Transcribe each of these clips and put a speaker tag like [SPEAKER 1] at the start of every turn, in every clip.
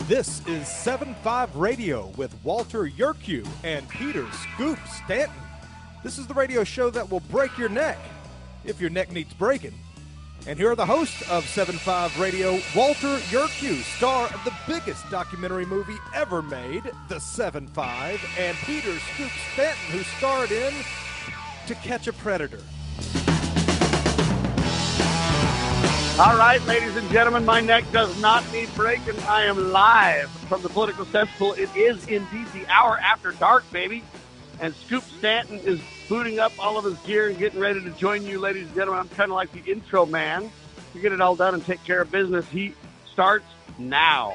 [SPEAKER 1] This is 7-5 Radio with Walter Yerkew and Peter Scoop Stanton. This is the radio show that will break your neck, if your neck needs breaking. And here are the hosts of 7-5 Radio, Walter Yerkew, star of the biggest documentary movie ever made, The 7-5, and Peter Scoop Stanton, who starred in To Catch a Predator.
[SPEAKER 2] All right, ladies and gentlemen, my neck does not need breaking. I am live from the Political Cesspool. It is indeed the hour after dark, baby. And Scoop Stanton is booting up all of his gear and getting ready to join you, ladies and gentlemen. I'm kind of like the intro man to get it all done and take care of business. He starts now.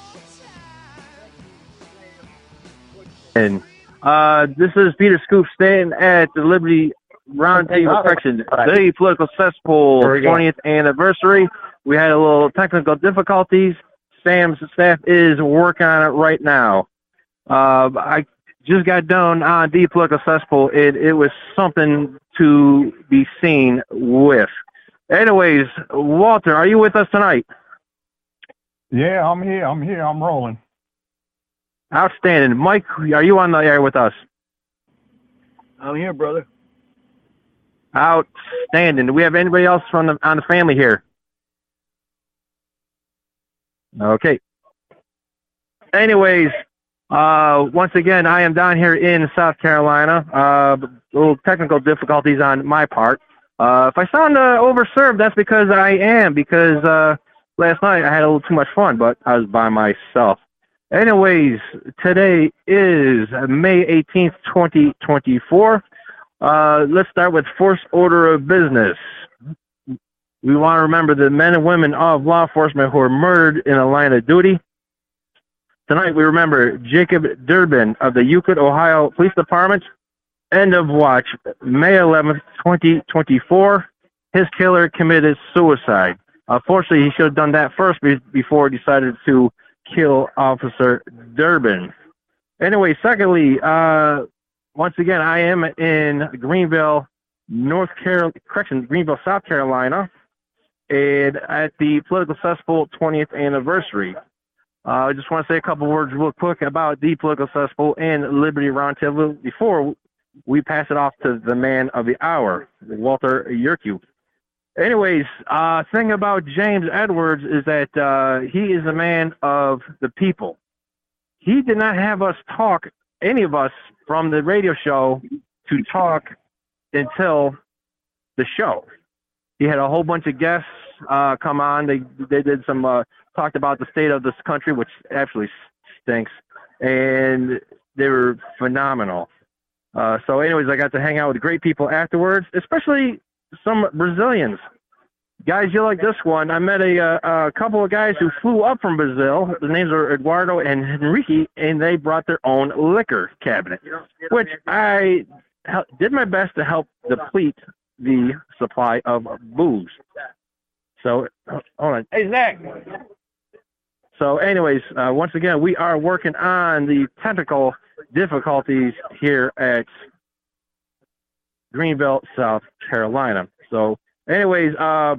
[SPEAKER 3] And this is Peter Scoop Stanton at the Liberty Roundtable Correction, the Political Cesspool 20th anniversary. We had a little technical difficulties. Sam's staff is working on it right now. I just got done on the Political Cesspool. It was something to be seen with. Anyways, Walter, are you with us tonight?
[SPEAKER 4] Yeah, I'm here. I'm rolling.
[SPEAKER 3] Outstanding. Mike, are you on the air with us?
[SPEAKER 5] I'm here, brother.
[SPEAKER 3] Outstanding. Do we have anybody else on the family here? Okay. Anyways, once again, I am down here in South Carolina. Little technical difficulties on my part. If I sound overserved, that's because I am. Because last night I had a little too much fun, but I was by myself. Anyways, today is May 18th, 2024. Let's start with first order of business. We want to remember the men and women of law enforcement who were murdered in the line of duty. Tonight we remember Jacob Durbin of the Euclid, Ohio Police Department. End of watch, May 11th, 2024. His killer committed suicide. Unfortunately, he should have done that first before he decided to kill Officer Durbin. Anyway, secondly, once again, I am in Greenville, Greenville, South Carolina, and at the Political Cesspool 20th anniversary. I just want to say a couple words real quick about the Political Cesspool and Liberty Roundtable before we pass it off to the man of the hour, Walter Yerkew. Anyways, thing about James Edwards is that he is a man of the people. He did not have us talk, any of us from the radio show, to talk until the show. He had a whole bunch of guests come on. They did some talked about the state of this country, which absolutely stinks, and they were phenomenal. So anyways, I got to hang out with great people afterwards, especially some Brazilians. Guys, you like this one. I met a couple of guys who flew up from Brazil. The names are Eduardo and Henrique, and they brought their own liquor cabinet, which I did my best to help deplete the supply of booze. So, hold on. Hey, Zach! So anyways, once again, we are working on the technical difficulties here at Greenville, South Carolina. So anyways,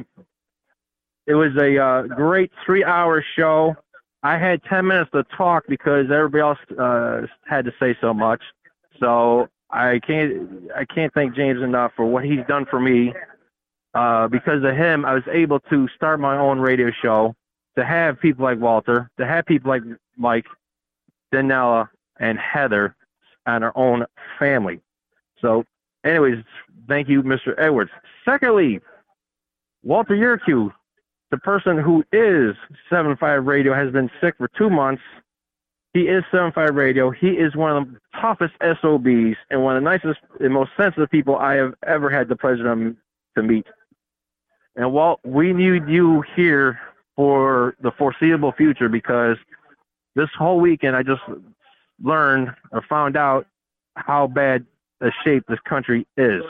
[SPEAKER 3] it was a great 3-hour show. I had 10 minutes to talk because everybody else had to say so much. So I can't thank James enough for what he's done for me. Because of him, I was able to start my own radio show, to have people like Walter, to have people like Mike, Danella, and Heather on our own family. So anyways, thank you, Mr. Edwards. Secondly, Walter Yerkew, the person who is 7-5 Radio, has been sick for 2 months. He is 7-5 Radio. He is one of the toughest SOBs and one of the nicest and most sensitive people I have ever had the pleasure to meet. And Walt, we need you here for the foreseeable future because this whole weekend I just learned or found out how bad a shape this country is.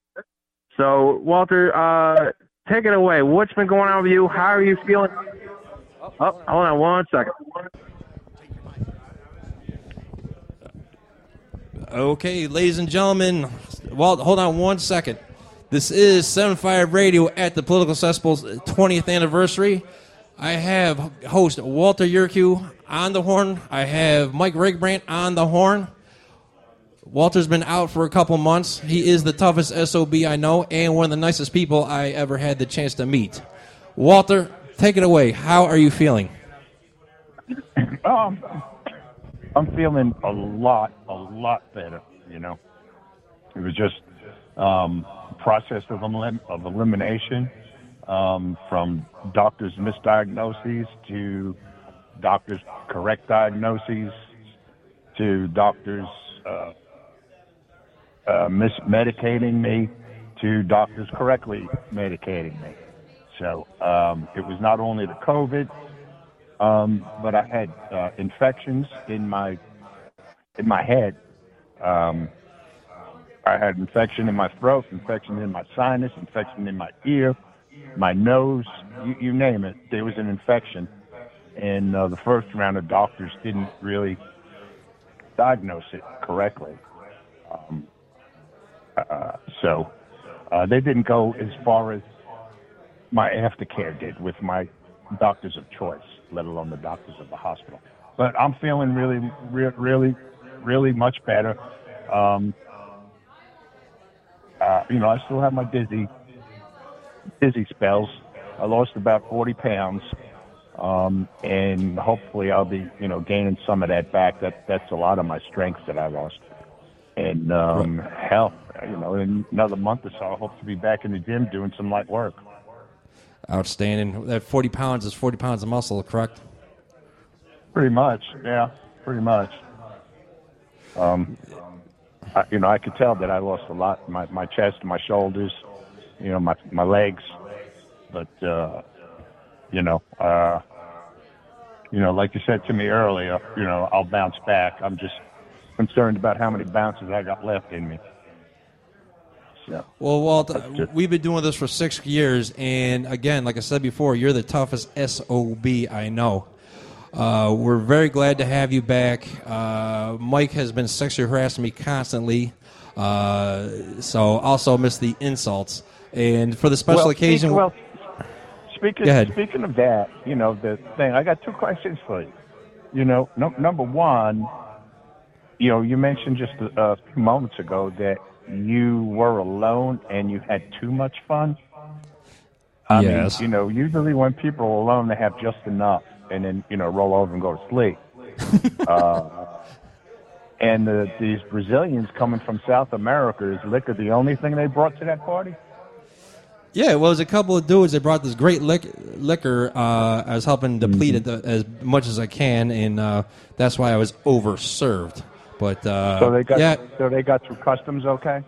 [SPEAKER 3] So, Walter, take it away. What's been going on with you? How are you feeling? Oh, hold on 1 second.
[SPEAKER 6] Okay, ladies and gentlemen, Walt, hold on 1 second. This is 7-5 Radio at the Political Cesspool's 20th anniversary. I have host Walter Yerkew on the horn. I have Mike Rigbrandt on the horn. Walter's been out for a couple months. He is the toughest SOB I know and one of the nicest people I ever had the chance to meet. Walter, take it away. How are you feeling?
[SPEAKER 4] I'm feeling a lot better, you know. It was just process of elimination from doctors' misdiagnoses to doctors' correct diagnoses to doctors mismedicating me to doctors correctly medicating me. So it was not only the COVID, but I had infections in my head. I had infection in my throat, infection in my sinus, infection in my ear, my nose, you name it. There was an infection. And the first round of doctors didn't really diagnose it correctly. So they didn't go as far as my aftercare did with my doctors of choice, let alone the doctors of the hospital. But I'm feeling really much better. You know, I still have my dizzy spells. I lost about 40 pounds, and hopefully I'll be, you know, gaining some of that back. That's a lot of my strength that I lost. And hell, you know, in another month or so, I hope to be back in the gym doing some light work.
[SPEAKER 6] Outstanding. That 40 pounds is 40 pounds of muscle, correct?
[SPEAKER 4] Pretty much, yeah, pretty much. You know, I could tell that I lost a lot. My chest, my shoulders, you know, my legs. But you know, like you said to me earlier, you know, I'll bounce back. I'm just concerned about how many bounces I got left in me. So,
[SPEAKER 6] well, Walt, we've been doing this for 6 years, and again, like I said before, you're the toughest SOB I know. We're very glad to have you back. Mike has been sexually harassing me constantly, so also miss the insults. And for the special occasion...
[SPEAKER 4] Speaking of that, you know, the thing, I got 2 questions for you. You know, number one, you know, you mentioned just a few moments ago that you were alone and you had too much fun. I mean, you know, usually when people are alone, they have just enough and then, you know, roll over and go to sleep. And these Brazilians coming from South America, is liquor the only thing they brought to that party?
[SPEAKER 6] Yeah, well, it was a couple of dudes. They brought this great liquor. I was helping deplete it as much as I can, and that's why I was overserved. But
[SPEAKER 4] so they got through customs, okay?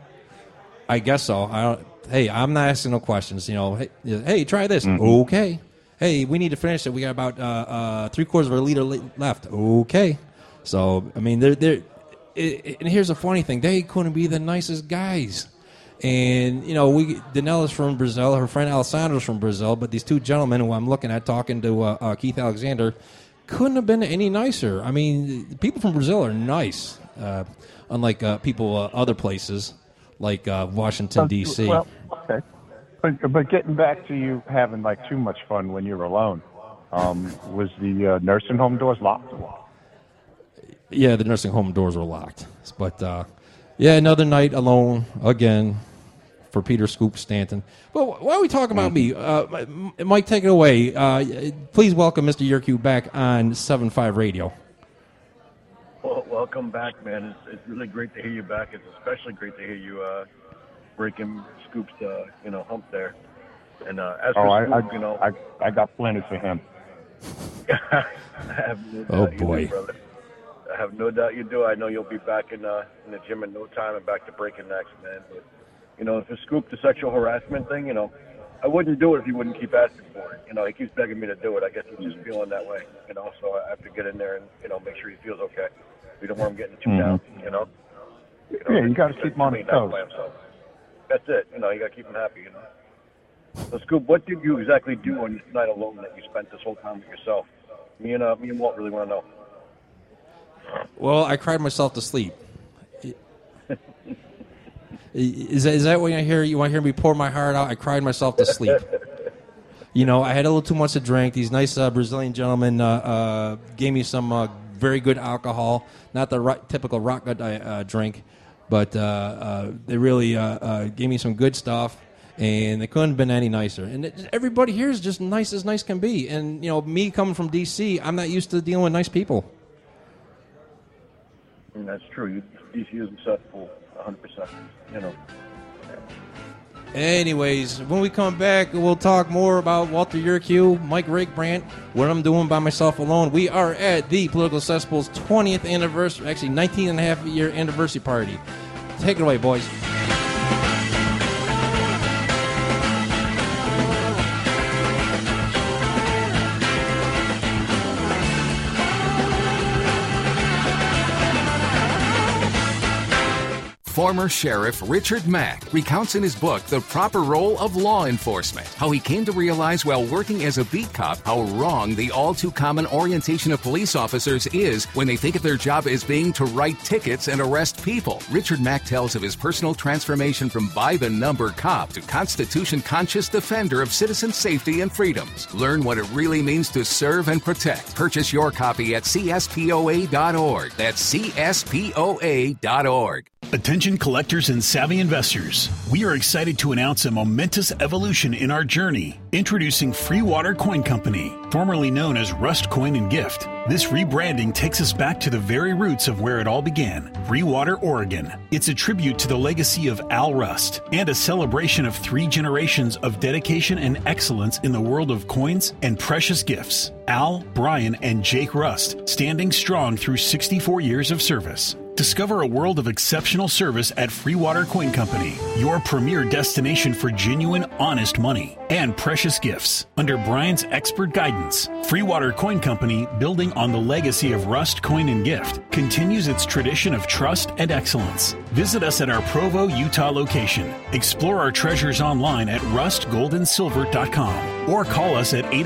[SPEAKER 6] I guess so. Hey, I'm not asking no questions. You know, hey, try this.
[SPEAKER 4] Mm-hmm.
[SPEAKER 6] Okay. Hey, we need to finish it. We got about 3/4 of a liter left. Okay. So I mean, and here's the funny thing: they couldn't be the nicest guys. And, you know, Danella's from Brazil. Her friend Alessandra's from Brazil. But these 2 gentlemen who I'm looking at talking to Keith Alexander couldn't have been any nicer. I mean, people from Brazil are nice, unlike people other places like Washington, D.C.
[SPEAKER 4] Well, okay. But getting back to you having, like, too much fun when you're alone, was the nursing home doors locked?
[SPEAKER 6] Yeah, the nursing home doors were locked. But... yeah, another night alone again for Peter Scoop Stanton. But why are we talking about me? Mike, take it away. Please welcome Mr. Yerkew back on 7.5 Radio.
[SPEAKER 5] Well, welcome back, man. It's really great to hear you back. It's especially great to hear you breaking Scoop's hump there. And as for Scoop, you know,
[SPEAKER 4] I got plenty for him.
[SPEAKER 5] I have no doubt you do, brother. I have no doubt you do. I know you'll be back in the gym in no time and back to breaking necks, man. But, you know, for Scoop, the sexual harassment thing, you know, I wouldn't do it if he wouldn't keep asking for it. You know, he keeps begging me to do it. I guess he's just feeling that way, you know, so I have to get in there and, you know, make sure he feels okay. We don't want him getting too down, you know.
[SPEAKER 4] Yeah, you got to keep him on his toes.
[SPEAKER 5] That's it. You know, you got to keep him happy, you know. So, Scoop, what did you exactly do on this night alone that you spent this whole time with yourself? Me and Walt really want to know.
[SPEAKER 6] Well, I cried myself to sleep. Is that what you hear? You want to hear me pour my heart out? I cried myself to sleep. I had a little too much to drink. These nice Brazilian gentlemen gave me some very good alcohol, not the typical rock drink, but they really gave me some good stuff, and they couldn't have been any nicer. And everybody here is just nice as nice can be. And, me coming from D.C., I'm not used to dealing with nice people.
[SPEAKER 5] And that's true. DC is acceptable 100%,
[SPEAKER 6] Anyways, when we come back, we'll talk more about Walter Yerkew, Mike Rakebrandt, what I'm doing by myself alone. We are at the Political Cesspool's 20th anniversary, actually 19 and a half year anniversary party. Take it away, boys.
[SPEAKER 7] Former Sheriff Richard Mack recounts in his book The Proper Role of Law Enforcement how he came to realize while working as a beat cop how wrong the all-too-common orientation of police officers is when they think of their job as being to write tickets and arrest people. Richard Mack tells of his personal transformation from by-the-number cop to Constitution-conscious defender of citizen safety and freedoms. Learn what it really means to serve and protect. Purchase your copy at CSPOA.org. That's CSPOA.org.
[SPEAKER 8] Attention collectors and savvy investors. We are excited to announce a momentous evolution in our journey. Introducing Free Water Coin Company, formerly known as Rust Coin and Gift. This rebranding takes us back to the very roots of where it all began, Free Water, Oregon. It's a tribute to the legacy of Al Rust and a celebration of 3 generations of dedication and excellence in the world of coins and precious gifts. Al, Brian, and Jake Rust, standing strong through 64 years of service. Discover a world of exceptional service at Free Water Coin Company, your premier destination for genuine, honest money and precious gifts. Under Brian's expert guidance, Free Water Coin Company, building on the legacy of Rust Coin and Gift, continues its tradition of trust and excellence. Visit us at our Provo, Utah location. Explore our treasures online at rustgoldandsilver.com or call us at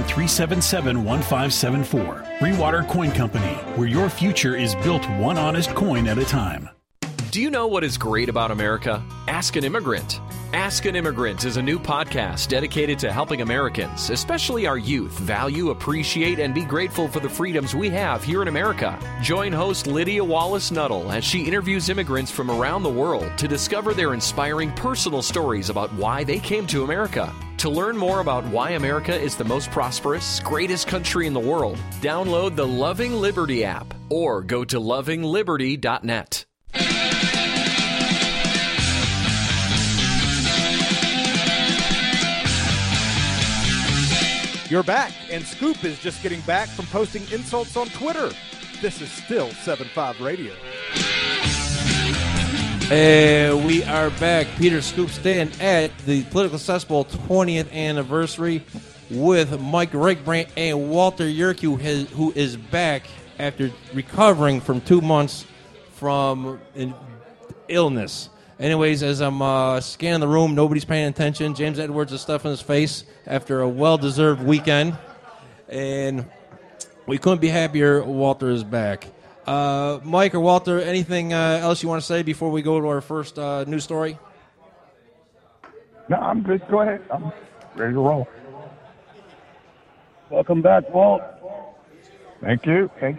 [SPEAKER 8] 801-377-1574. Free Water Coin Company, where your future is built one honest coin at a time.
[SPEAKER 9] Do you know what is great about America? Ask an Immigrant. Ask an Immigrant is a new podcast dedicated to helping Americans, especially our youth, value, appreciate, and be grateful for the freedoms we have here in America. Join host Lydia Wallace-Nuttall as she interviews immigrants from around the world to discover their inspiring personal stories about why they came to America. To learn more about why America is the most prosperous, greatest country in the world, download the Loving Liberty app or go to lovingliberty.net.
[SPEAKER 1] You're back, and Scoop is just getting back from posting insults on Twitter. This is still 7.5 Radio.
[SPEAKER 6] And we are back. Peter Scoop Stanton at the Political Cesspool 20th anniversary with Mike Rakebrandt and Walter Yerkew, who is back after recovering from 2 months from illness. Anyways, as I'm scanning the room, nobody's paying attention. James Edwards is stuffing his face after a well-deserved weekend. And we couldn't be happier Walter is back. Mike or Walter, anything else you want to say before we go to our first news story?
[SPEAKER 4] No, I'm good. Go ahead. I'm ready to roll.
[SPEAKER 5] Welcome back, Walt.
[SPEAKER 4] Thank you. I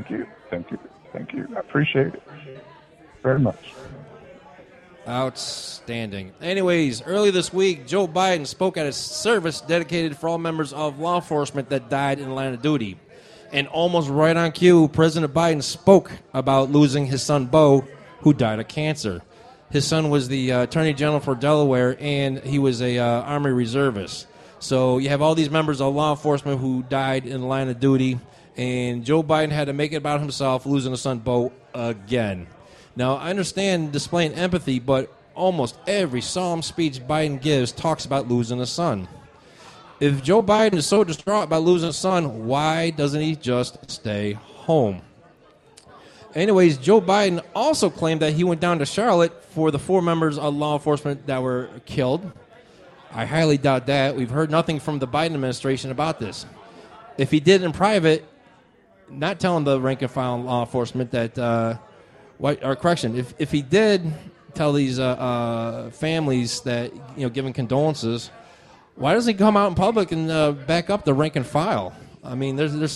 [SPEAKER 4] appreciate it very much.
[SPEAKER 6] Outstanding. Anyways, early this week, Joe Biden spoke at a service dedicated for all members of law enforcement that died in the line of duty. And almost right on cue, President Biden spoke about losing his son, Beau, who died of cancer. His son was the Attorney General for Delaware, and he was a Army reservist. So you have all these members of law enforcement who died in the line of duty, and Joe Biden had to make it about himself, losing his son, Beau, again. Now, I understand displaying empathy, but almost every solemn speech Biden gives talks about losing a son. If Joe Biden is so distraught about losing a son, why doesn't he just stay home? Anyways, Joe Biden also claimed that he went down to Charlotte for the 4 members of law enforcement that were killed. I highly doubt that. We've heard nothing from the Biden administration about this. If he did in private, not telling the rank and file law enforcement that... if he did tell these families that, giving condolences, Why doesn't he come out in public and back up the rank and file? I mean,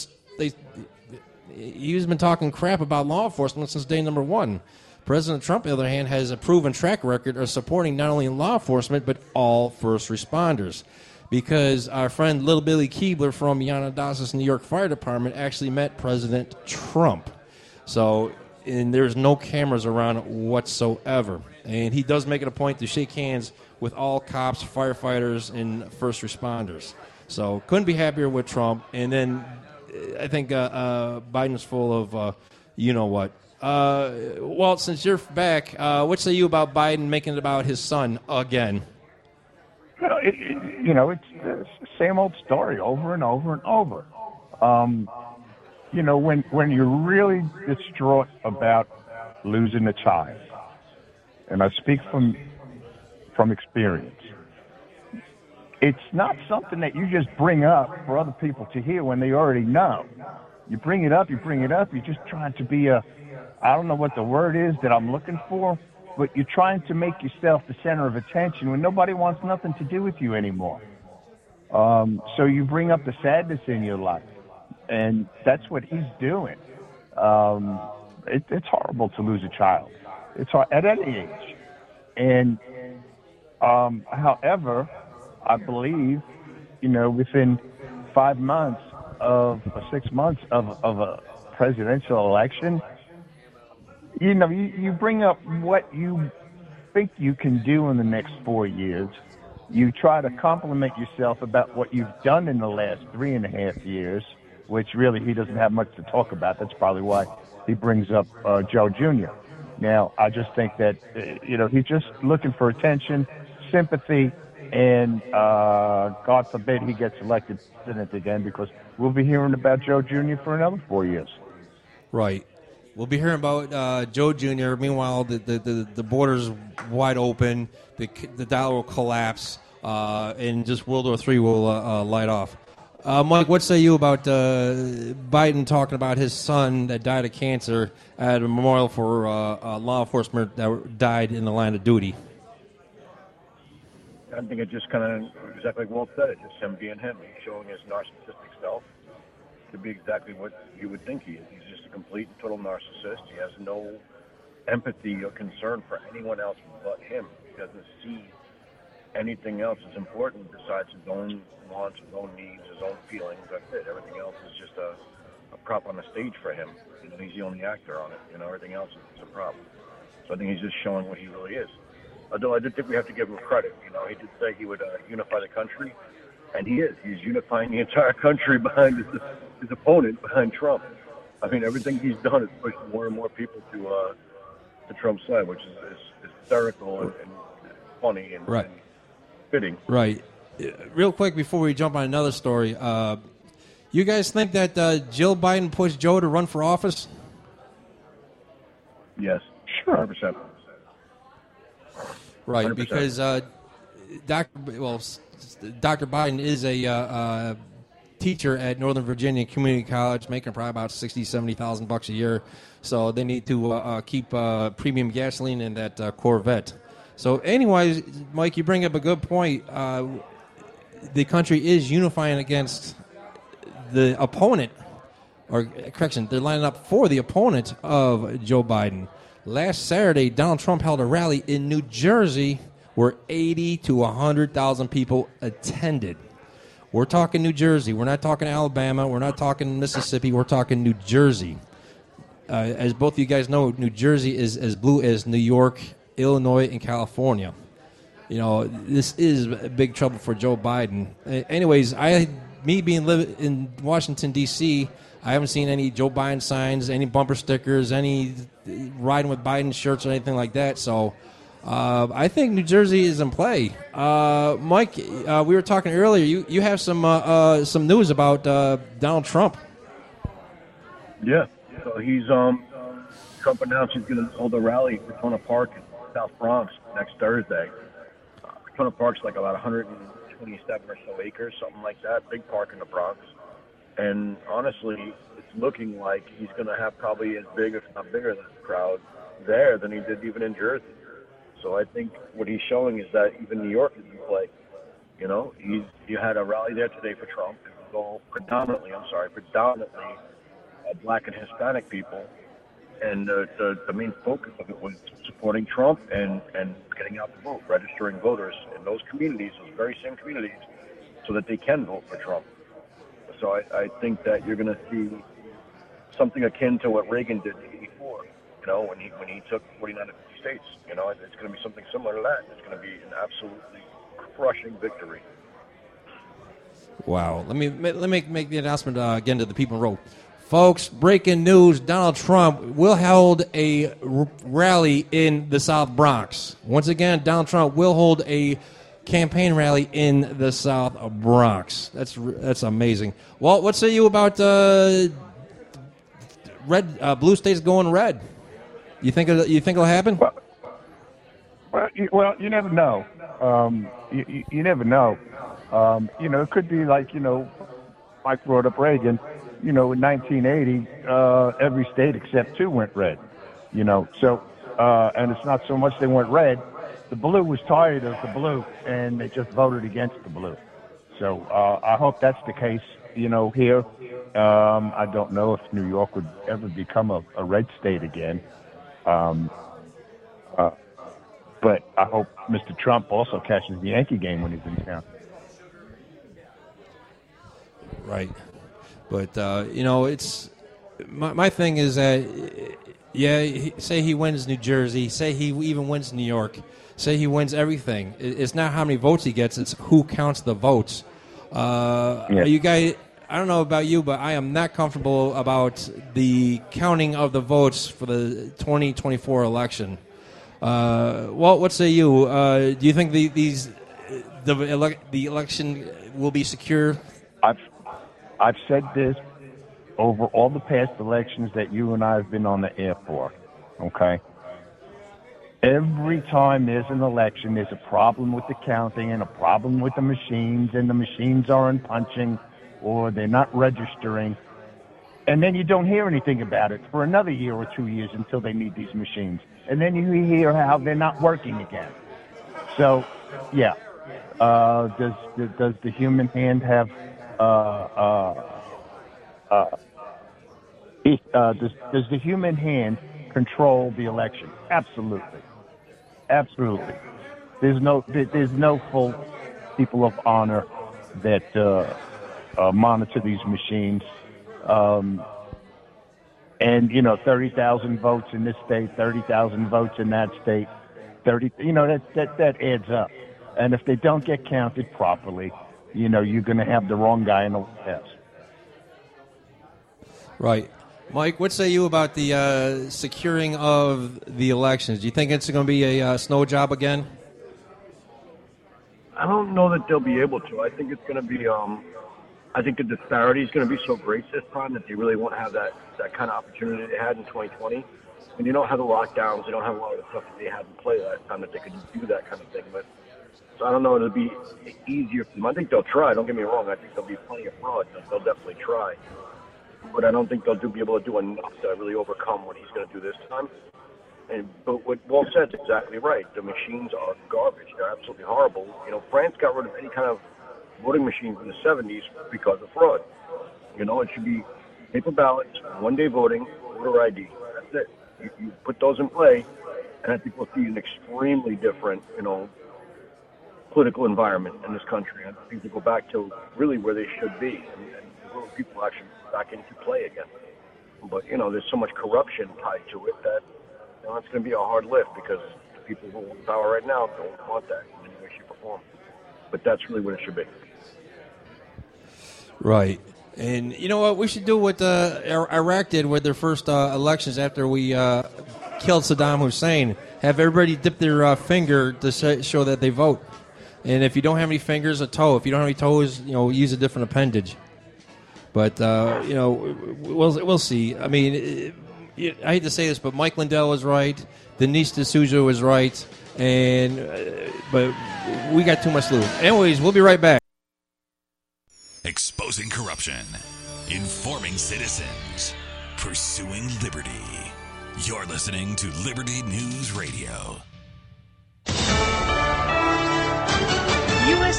[SPEAKER 6] he's been talking crap about law enforcement since day number one. President Trump, on the other hand, has a proven track record of supporting not only law enforcement but all first responders. Because our friend Little Billy Keebler from Yanadossis, New York Fire Department actually met President Trump. So, and there's no cameras around whatsoever. And he does make it a point to shake hands with all cops, firefighters, and first responders. So, couldn't be happier with Trump. And then I think Biden's full of you know what. Walt, since you're back, what say you about Biden making it about his son again?
[SPEAKER 4] Well, it's the same old story over and over and over. When you're really distraught about losing a child, and I speak from experience, it's not something that you just bring up for other people to hear when they already know. You bring it up, you're just trying to be I don't know what the word is that I'm looking for, but you're trying to make yourself the center of attention when nobody wants nothing to do with you anymore. So you bring up the sadness in your life, and that's what he's doing. It's horrible to lose a child. It's hard at any age. And however, I believe, within 5 months or 6 months of a presidential election, you bring up what you think you can do in the next 4 years. You try to compliment yourself about what you've done in the last 3.5 years, which really he doesn't have much to talk about. That's probably why he brings up Joe Jr. Now, I just think that, he's just looking for attention, sympathy, and God forbid he gets elected president again, because we'll be hearing about Joe Jr. for another 4 years.
[SPEAKER 6] Right. We'll be hearing about Joe Jr. Meanwhile, the border's wide open, the dollar will collapse, and just World War III will light off. Mike, what say you about Biden talking about his son that died of cancer at a memorial for law enforcement that died in the line of duty?
[SPEAKER 5] I think it just kind of exactly like Walt said. It's just him being him. He's showing his narcissistic self to be exactly what you would think he is. He's just a complete and total narcissist. He has no empathy or concern for anyone else but him. He doesn't see anything else as important besides his own wants, his own needs, his own feelings. That's it. Everything else is just a prop on the stage for him. He's the only actor on it. Everything else is a prop. So I think he's just showing what he really is. Although I did think we have to give him credit. He did say he would unify the country, and he is. He's unifying the entire country behind his opponent, behind Trump. I mean, everything he's done is pushed more and more people to Trump's side, which is hysterical and funny and,
[SPEAKER 6] right.
[SPEAKER 5] And fitting.
[SPEAKER 6] Right. Real quick before we jump on another story, you guys think that Jill Biden pushed Joe to run for office?
[SPEAKER 5] Yes, sure, 100%.
[SPEAKER 6] Right,
[SPEAKER 5] 100%.
[SPEAKER 6] because Dr. Biden is a teacher at Northern Virginia Community College, making probably about $60,000-$70,000 a year. So they need to keep premium gasoline in that Corvette. So, anyways, Mike, you bring up a good point. The country is unifying against the opponent, or correction, they're lining up for the opponent of Joe Biden. Last Saturday, Donald Trump held a rally in New Jersey where 80 to 100,000 people attended. We're talking New Jersey. We're not talking Alabama. We're not talking Mississippi. We're talking New Jersey. As both of you guys know, New Jersey is as blue as New York, Illinois, and California. This is big trouble for Joe Biden. Anyways, me being living in Washington, D.C., I haven't seen any Joe Biden signs, any bumper stickers, any riding with Biden shirts or anything like that. So I think New Jersey is in play. Mike, we were talking earlier. You have some news about Donald Trump.
[SPEAKER 5] Yeah. So he's Trump announced he's going to hold a rally at Cortona Park in South Bronx next Thursday. Cortona Park's like about 127 or so acres, something like that. Big park in the Bronx. And honestly, it's looking like he's going to have probably as big, if not bigger, than the crowd there than he did even in Jersey. So I think what he's showing is that even New York is in play. You know, you had a rally there today for Trump. It was all predominantly black and Hispanic people. And the main focus of it was supporting Trump and getting out the vote, registering voters in those communities, those very same communities, so that they can vote for Trump. So I think that you're going to see something akin to what Reagan did in '84. You know, when he took 49 of the states. You know, it's going to be something similar to that. It's going to be an absolutely crushing victory.
[SPEAKER 6] Wow. Let me make the announcement again to the people in the row. Folks, breaking news, Donald Trump will hold a rally in the South Bronx. Once again, Donald Trump will hold a campaign rally in the South Bronx. That's amazing. Walt, what say you about blue states going red? You think it'll happen?
[SPEAKER 4] Well, you never know. You never know. You know, it could be like, you know, Mike brought up Reagan. You know, in 1980, every state except 2 went red. You know, so and it's not so much they went red. The blue was tired of the blue, and they just voted against the blue. So I hope that's the case. You know, here, I don't know if New York would ever become a red state again. But I hope Mr. Trump also catches the Yankee game when he's in town.
[SPEAKER 6] Right. But, you know, it's my thing is that, say he wins New Jersey, say he even wins New York, say he wins everything. It's not how many votes he gets, it's who counts the votes. You guys, I don't know about you, but I am not comfortable about the counting of the votes for the 2024 election. Walt, what say you? Do you think the election will be secure?
[SPEAKER 4] I've said this over all the past elections that you and I have been on the air for, okay? Every time there's an election, there's a problem with the counting and a problem with the machines, and the machines aren't punching or they're not registering. And then you don't hear anything about it for another year or 2 years until they need these machines. And then you hear how they're not working again. So, yeah. Does the human hand have... does the human hand control the election? Absolutely. There's no full people of honor that monitor these machines. And, you know, 30,000 votes in this state, 30,000 votes in that state, that adds up. And if they don't get counted properly, you know, you're going to have the wrong guy in the White House.
[SPEAKER 6] Right. Mike, what say you about the securing of the elections? Do you think it's going to be a snow job again?
[SPEAKER 5] I don't know that they'll be able to. I think it's going to be, I think the disparity is going to be so great this time that they really won't have that kind of opportunity they had in 2020. And you don't have the lockdowns, they don't have a lot of the stuff that they had in play last time that they could do that kind of thing. But so I don't know, it'll be easier for them. I think they'll try, don't get me wrong. I think there'll be plenty of fraud. They'll definitely try. But I don't think they'll be able to do enough to really overcome what he's going to do this time. But what Walt said is exactly right. The machines are garbage. They're absolutely horrible. You know, France got rid of any kind of voting machines in the 70s because of fraud. You know, it should be paper ballots, one-day voting, voter ID. That's it. You put those in play, and I think we'll see an extremely different, you know, political environment in this country. I think they go back to really where they should be, and people actually back into play again. But, you know, there's so much corruption tied to it that, you know, it's going to be a hard lift because the people who hold power right now don't want that in any way, shape, or form. But that's really what it should be.
[SPEAKER 6] Right. And you know what? We should do what Iraq did with their first elections after we killed Saddam Hussein. Have everybody dip their finger to show that they vote. And if you don't have any fingers, a toe. If you don't have any toes, you know, use a different appendage. But, you know, we'll see. I mean, I hate to say this, but Mike Lindell was right. Denise D'Souza was right. But we got too much to lose. Anyways, we'll be right back.
[SPEAKER 10] Exposing corruption, informing citizens, pursuing liberty. You're listening to Liberty News Radio.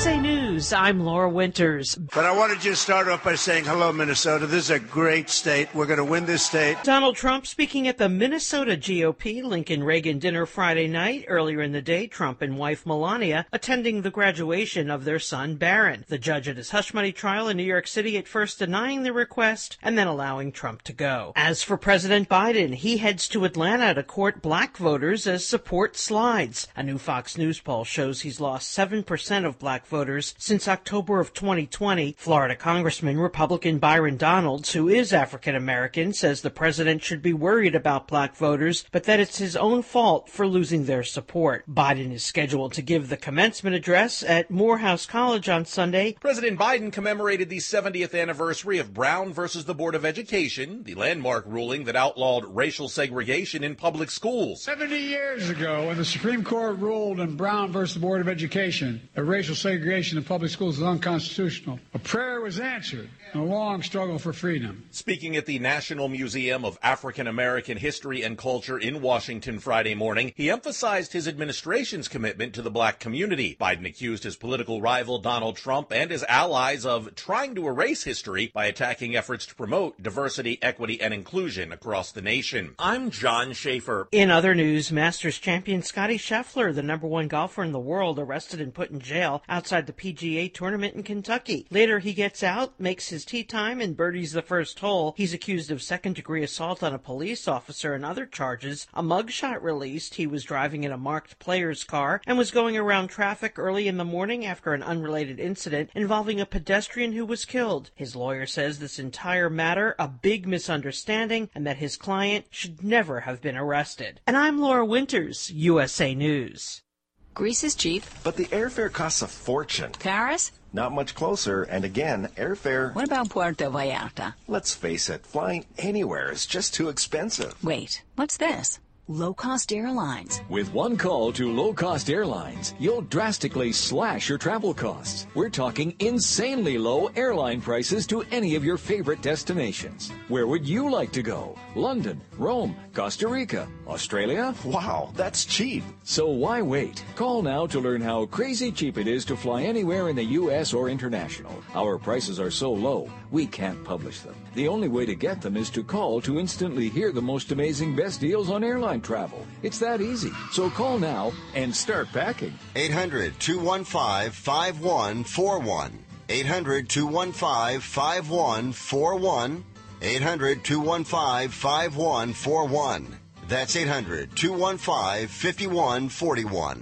[SPEAKER 11] USA News, I'm Laura Winters.
[SPEAKER 12] But I want to just start off by saying hello, Minnesota. This is a great state. We're going to win this state.
[SPEAKER 11] Donald Trump speaking at the Minnesota GOP Lincoln-Reagan dinner Friday night. Earlier in the day, Trump and wife Melania attending the graduation of their son Barron. The judge at his hush money trial in New York City at first denying the request and then allowing Trump to go. As for President Biden, he heads to Atlanta to court black voters as support slides. A new Fox News poll shows he's lost 7% of black voters since October of 2020. Florida Congressman Republican Byron Donalds, who is African American, says the president should be worried about black voters, but that it's his own fault for losing their support. Biden is scheduled to give the commencement address at Morehouse College on Sunday.
[SPEAKER 13] President Biden commemorated the 70th anniversary of Brown versus the Board of Education, the landmark ruling that outlawed racial segregation in public schools.
[SPEAKER 14] 70 years ago, when the Supreme Court ruled in Brown versus the Board of Education that racial segregation in public schools is unconstitutional, a prayer was answered in a long struggle for freedom.
[SPEAKER 13] Speaking at the National Museum of African American History and Culture in Washington Friday morning, he emphasized his administration's commitment to the black community. Biden accused his political rival Donald Trump and his allies of trying to erase history by attacking efforts to promote diversity, equity, and inclusion across the nation. I'm John Schaefer.
[SPEAKER 11] In other news, Masters champion Scottie Scheffler, the #1 golfer in the world, arrested and put in jail outside the PGA tournament in Kentucky. Later, he gets out, makes his tee time, and birdies the first hole. He's accused of second-degree assault on a police officer and other charges. A mugshot released. He was driving in a marked player's car and was going around traffic early in the morning after an unrelated incident involving a pedestrian who was killed. His lawyer says this entire matter a big misunderstanding and that his client should never have been arrested. And I'm Laura Winters, USA News.
[SPEAKER 15] Greece is cheap,
[SPEAKER 16] but the airfare costs a fortune.
[SPEAKER 15] Paris?
[SPEAKER 16] Not much closer, and again, airfare...
[SPEAKER 15] What about Puerto Vallarta?
[SPEAKER 16] Let's face it, flying anywhere is just too expensive.
[SPEAKER 15] Wait, what's this? Low-cost airlines.
[SPEAKER 17] With one call to low-cost airlines, you'll drastically slash your travel costs. We're talking insanely low airline prices to any of your favorite destinations. Where would you like to go? London, Rome, Costa Rica, Australia?
[SPEAKER 16] Wow, that's cheap.
[SPEAKER 17] So why wait? Call now to learn how crazy cheap it is to fly anywhere in the U.S. or international. Our prices are so low, we can't publish them. The only way to get them is to call to instantly hear the most amazing best deals on airline travel. It's that easy. So call now and start packing.
[SPEAKER 18] 800-215-5141. 800-215-5141. 800-215-5141. That's 800-215-5141.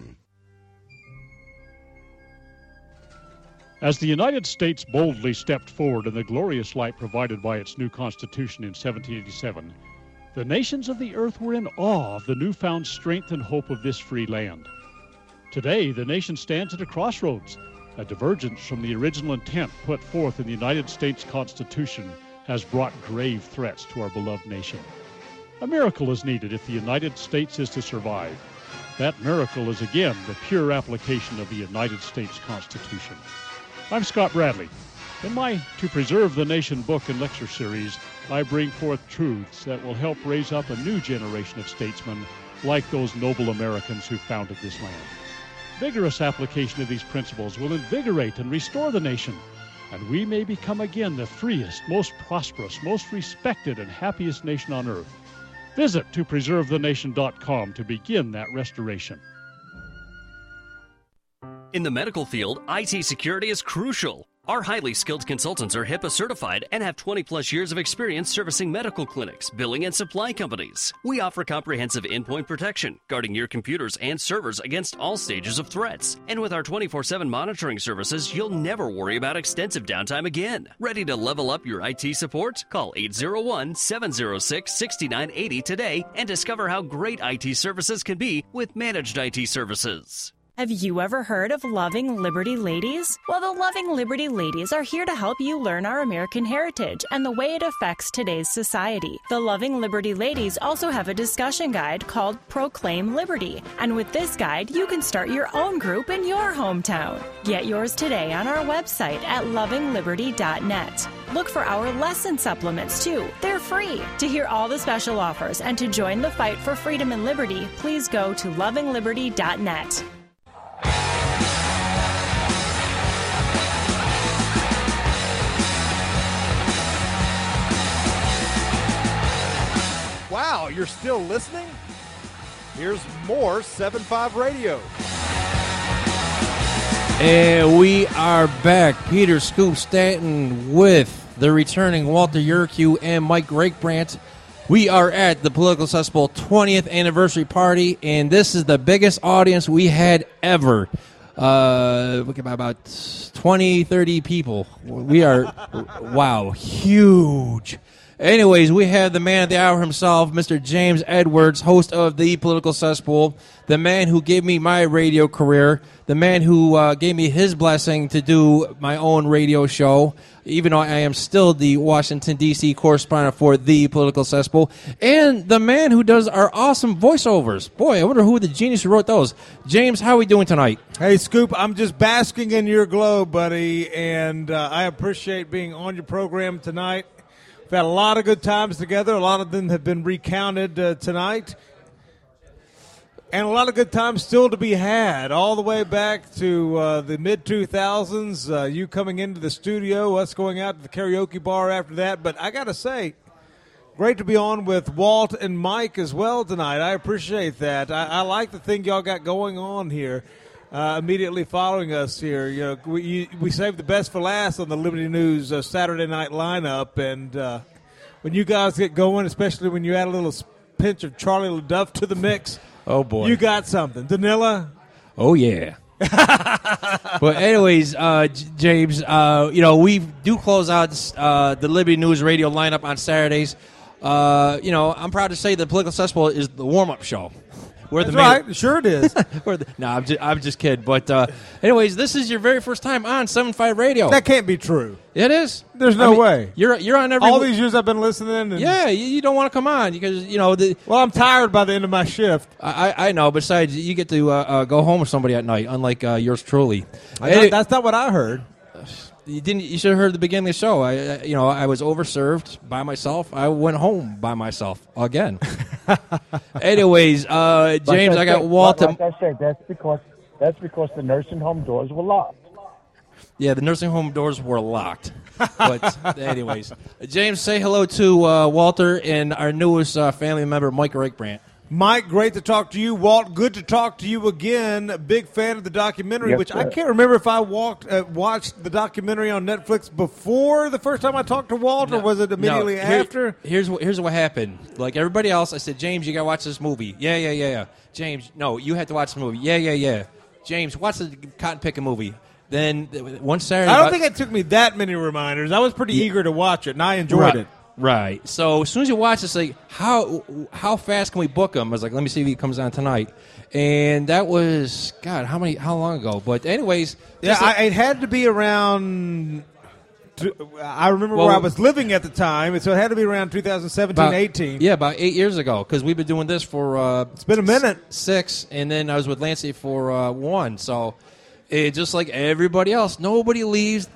[SPEAKER 19] As the United States boldly stepped forward in the glorious light provided by its new Constitution in 1787, the nations of the earth were in awe of the newfound strength and hope of this free land. Today, the nation stands at a crossroads. A divergence from the original intent put forth in the United States Constitution has brought grave threats to our beloved nation. A miracle is needed if the United States is to survive. That miracle is again the pure application of the United States Constitution. I'm Scott Bradley. In my To Preserve the Nation book and lecture series, I bring forth truths that will help raise up a new generation of statesmen like those noble Americans who founded this land. Vigorous application of these principles will invigorate and restore the nation, and we may become again the freest, most prosperous, most respected, and happiest nation on earth. Visit topreservethenation.com to begin that restoration.
[SPEAKER 20] In the medical field, IT security is crucial. Our highly skilled consultants are HIPAA certified and have 20-plus years of experience servicing medical clinics, billing, and supply companies. We offer comprehensive endpoint protection, guarding your computers and servers against all stages of threats. And with our 24/7 monitoring services, you'll never worry about extensive downtime again. Ready to level up your IT support? Call 801-706-6980 today and discover how great IT services can be with managed IT services.
[SPEAKER 21] Have you ever heard of Loving Liberty Ladies? Well, the Loving Liberty Ladies are here to help you learn our American heritage and the way it affects today's society. The Loving Liberty Ladies also have a discussion guide called Proclaim Liberty. And with this guide, you can start your own group in your hometown. Get yours today on our website at lovingliberty.net. Look for our lesson supplements, too. They're free. To hear all the special offers and to join the fight for freedom and liberty, please go to lovingliberty.net.
[SPEAKER 1] Wow, you're still listening? Here's more 7-5 Radio.
[SPEAKER 6] And we are back. Peter Scoop Stanton with the returning Walter Yerkew and Mike Rakebrandt. We are at the Political Cesspool 20th anniversary party, and this is the biggest audience we had ever. About 20, 30 people. We are, wow, huge. Anyways, we have the man of the hour himself, Mr. James Edwards, host of the Political Cesspool, the man who gave me my radio career, the man who gave me his blessing to do my own radio show, even though I am still the Washington, D.C. correspondent for the Political Cesspool, and the man who does our awesome voiceovers. Boy, I wonder who the genius who wrote those. James, how are we doing tonight?
[SPEAKER 1] Hey, Scoop, I'm just basking in your glow, buddy, and I appreciate being on your program tonight. We've had a lot of good times together. A lot of them have been recounted tonight. And a lot of good times still to be had, all the way back to the mid-2000s, you coming into the studio, us going out to the karaoke bar after that. But I got to say, great to be on with Walt and Mike as well tonight. I appreciate that. I like the thing y'all got going on here. Immediately following us here, you know, we saved the best for last on the Liberty News Saturday night lineup, and when you guys get going, especially when you add a little pinch of Charlie LaDuff to the mix,
[SPEAKER 6] oh boy,
[SPEAKER 1] you got something. Danila,
[SPEAKER 6] oh yeah. But anyways, James, you know, we do close out the Liberty News radio lineup on Saturdays. You know, I'm proud to say the Political Cesspool is the warm-up show.
[SPEAKER 1] That's right. Sure it is.
[SPEAKER 6] I'm just kidding. But anyways, this is your very first time on 7-5 Radio.
[SPEAKER 1] That can't be true.
[SPEAKER 6] It is.
[SPEAKER 1] There's no way.
[SPEAKER 6] You're on every.
[SPEAKER 1] All these years I've been listening. And
[SPEAKER 6] yeah, you don't want to come on because you know.
[SPEAKER 1] Well, I'm tired by the end of my shift.
[SPEAKER 6] I know. Besides, you get to go home with somebody at night, unlike yours truly.
[SPEAKER 1] That's not what I heard.
[SPEAKER 6] You didn't. You should have heard the beginning of the show. I was overserved by myself. I went home by myself again. Anyways, James, I got Walter.
[SPEAKER 4] Like I said, that's because the nursing home doors were locked.
[SPEAKER 6] Yeah, the nursing home doors were locked. But anyways, James, say hello to Walter and our newest family member, Mike Rakebrandt.
[SPEAKER 1] Mike, great to talk to you. Walt, good to talk to you again. Big fan of the documentary,
[SPEAKER 4] yes,
[SPEAKER 1] which
[SPEAKER 4] sir.
[SPEAKER 1] I can't remember if I watched the documentary on Netflix before the first time I talked to Walt, or was it immediately after?
[SPEAKER 6] Here's what happened. Like everybody else, I said, James, you got to watch this movie. Yeah. James, no, you have to watch the movie. Yeah. James, watch the Cotton Picking movie. Then one Saturday.
[SPEAKER 1] I don't think it took me that many reminders. I was pretty eager to watch it, and I enjoyed it.
[SPEAKER 6] Right. So as soon as you watch it's like, how fast can we book him? I was like, let me see if he comes on tonight. And that was, God, how long ago? But anyways.
[SPEAKER 1] Yeah, it had to be around, I remember where I was living at the time, so it had to be around 2017, 18.
[SPEAKER 6] Yeah, about 8 years ago, because we've been doing this for...
[SPEAKER 1] it's been a minute.
[SPEAKER 6] 6, and then I was with Lancey for 1. So just like everybody else, nobody leaves.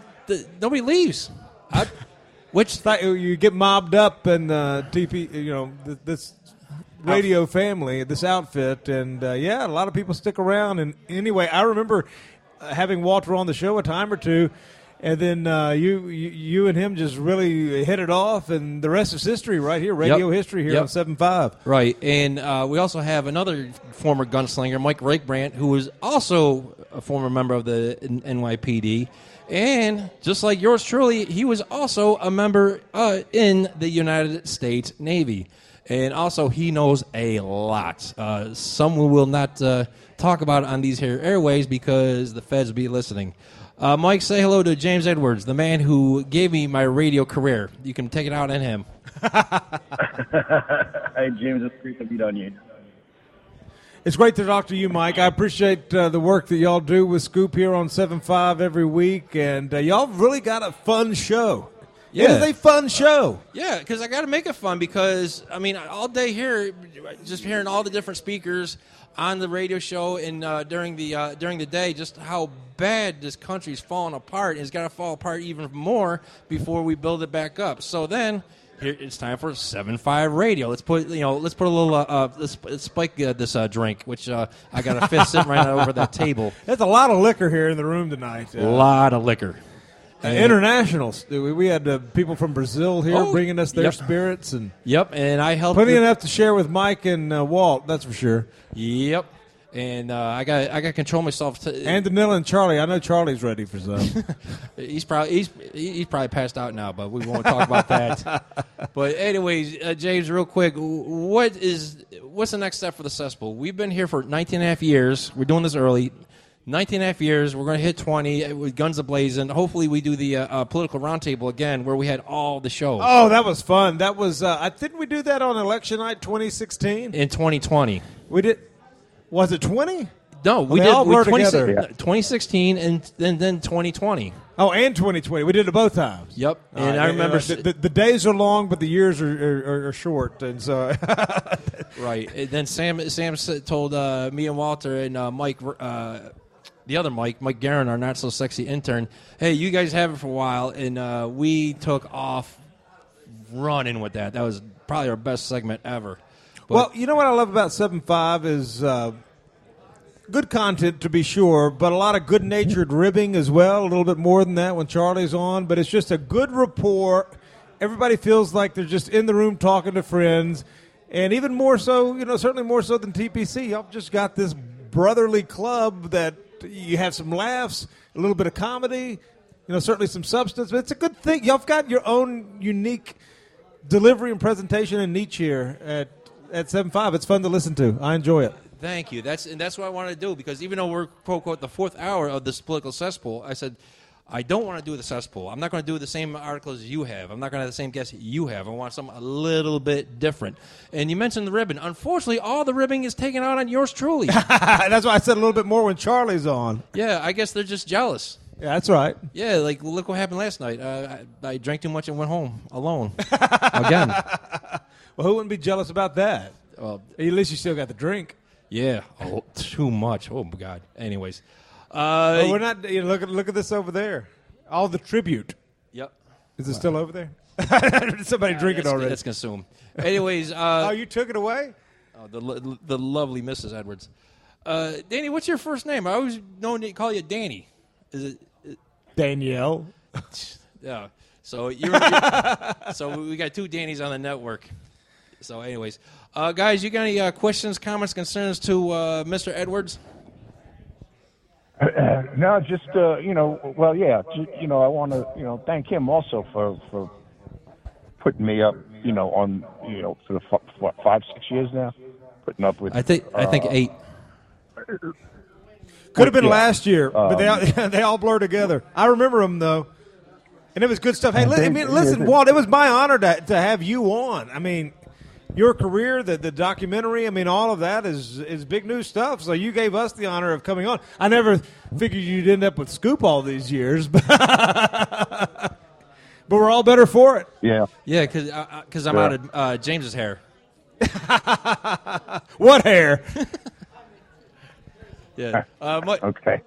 [SPEAKER 1] Which you get mobbed up in TP, you know, this radio family, this outfit, and a lot of people stick around. And anyway, I remember having Walter on the show a time or two, and then you and him just really hit it off, and the rest is history right here, radio history here on 7-5.
[SPEAKER 6] Right, and we also have another former gunslinger, Mike Rakebrandt, who was also a former member of the NYPD. And just like yours truly, he was also a member in the United States Navy. And also, he knows a lot. Some we will not talk about on these here airways because the feds will be listening. Mike, say hello to James Edwards, the man who gave me my radio career. You can take it out on him.
[SPEAKER 5] Hey, James, it's great to meet on you.
[SPEAKER 1] It's great to talk to you, Mike. I appreciate the work that y'all do with Scoop here on 7-5 every week, and y'all really got a fun show.
[SPEAKER 6] Yeah.
[SPEAKER 1] It is a fun show.
[SPEAKER 6] Yeah, because I got to make it fun because, I mean, all day here, just hearing all the different speakers on the radio show and during the day, just how bad this country's falling apart. And it's got to fall apart even more before we build it back up. So then... Here, it's time for 7-5 Radio. Let's put a little let's spike this drink, which I got a fifth sitting right over that table.
[SPEAKER 1] There's a lot of liquor here in the room tonight.
[SPEAKER 6] A lot of liquor.
[SPEAKER 1] Internationals. We had people from Brazil here bringing us their spirits. And
[SPEAKER 6] and I helped.
[SPEAKER 1] Plenty enough to share with Mike and Walt, that's for sure.
[SPEAKER 6] Yep. And I got to control myself.
[SPEAKER 1] And Danila and Charlie. I know Charlie's ready for some.
[SPEAKER 6] he's probably passed out now, but we won't talk about that. But anyways, James, real quick, what's the next step for the cesspool? We've been here for 19 and a half years. We're doing this early. 19 and a half years. We're going to hit 20 with guns a-blazing. Hopefully we do the political roundtable again where we had all the shows.
[SPEAKER 1] Oh, that was fun. That was didn't we do that on election night 2016?
[SPEAKER 6] In 2020.
[SPEAKER 1] We did. Was it 20?
[SPEAKER 6] No, we did 2016 and then 2020.
[SPEAKER 1] Oh, and 2020. We did it both times.
[SPEAKER 6] Yep. And I remember
[SPEAKER 1] the days are long, but the years are short, and so
[SPEAKER 6] right. And then Sam told me and Walter and Mike, the other Mike Guerin, our not so sexy intern, hey, you guys have it for a while, and we took off running with that. That was probably our best segment ever. But,
[SPEAKER 1] well, you know what I love about 7.5 is good content, to be sure, but a lot of good-natured ribbing as well, a little bit more than that when Charlie's on. But it's just a good rapport. Everybody feels like they're just in the room talking to friends. And even more so, certainly more so than TPC, y'all just got this brotherly club that you have some laughs, a little bit of comedy, certainly some substance. But it's a good thing. Y'all have got your own unique delivery and presentation and niche here at 7.5. It's fun to listen to. I enjoy it.
[SPEAKER 6] Thank you. That's what I want to do, because even though we're, quote, unquote, the fourth hour of this political cesspool, I said, I don't want to do the cesspool. I'm not going to do the same articles you have. I'm not going to have the same guests you have. I want something a little bit different. And you mentioned the ribbon. Unfortunately, all the ribbing is taken out on yours truly.
[SPEAKER 1] That's why I said a little bit more when Charlie's on.
[SPEAKER 6] Yeah, I guess they're just jealous.
[SPEAKER 1] Yeah, that's right.
[SPEAKER 6] Yeah, like, look what happened last night. I drank too much and went home alone. Again.
[SPEAKER 1] Well, who wouldn't be jealous about that?
[SPEAKER 6] Well,
[SPEAKER 1] at least you still got the drink.
[SPEAKER 6] Yeah. Oh, too much. Oh, my God. Anyways.
[SPEAKER 1] We're not. Look at this over there. All the tribute.
[SPEAKER 6] Yep.
[SPEAKER 1] Is it still over there? Somebody drinking already.
[SPEAKER 6] Let's consume. Anyways.
[SPEAKER 1] Oh, you took it away?
[SPEAKER 6] Oh, the lovely Mrs. Edwards. Danny, what's your first name? I always call you Danny. Is it
[SPEAKER 1] Danielle?
[SPEAKER 6] Yeah. So so we got two Dannys on the network. So, anyways, guys, you got any questions, comments, concerns to Mr. Edwards?
[SPEAKER 4] No, just well, yeah, I want to thank him also for putting me up, on for the 5-6 years now, putting up with.
[SPEAKER 6] I think 8.
[SPEAKER 1] Could have been last year, but they all blur together. I remember them though, and it was good stuff. Hey, listen, Walt, it was my honor to have you on. I mean, your career, the documentary, I mean, all of that is big news stuff. So you gave us the honor of coming on. I never figured you'd end up with Scoop all these years, but we're all better for it.
[SPEAKER 4] Yeah.
[SPEAKER 6] Yeah, because I'm out of James's hair.
[SPEAKER 1] What hair?
[SPEAKER 6] Yeah.
[SPEAKER 4] Okay.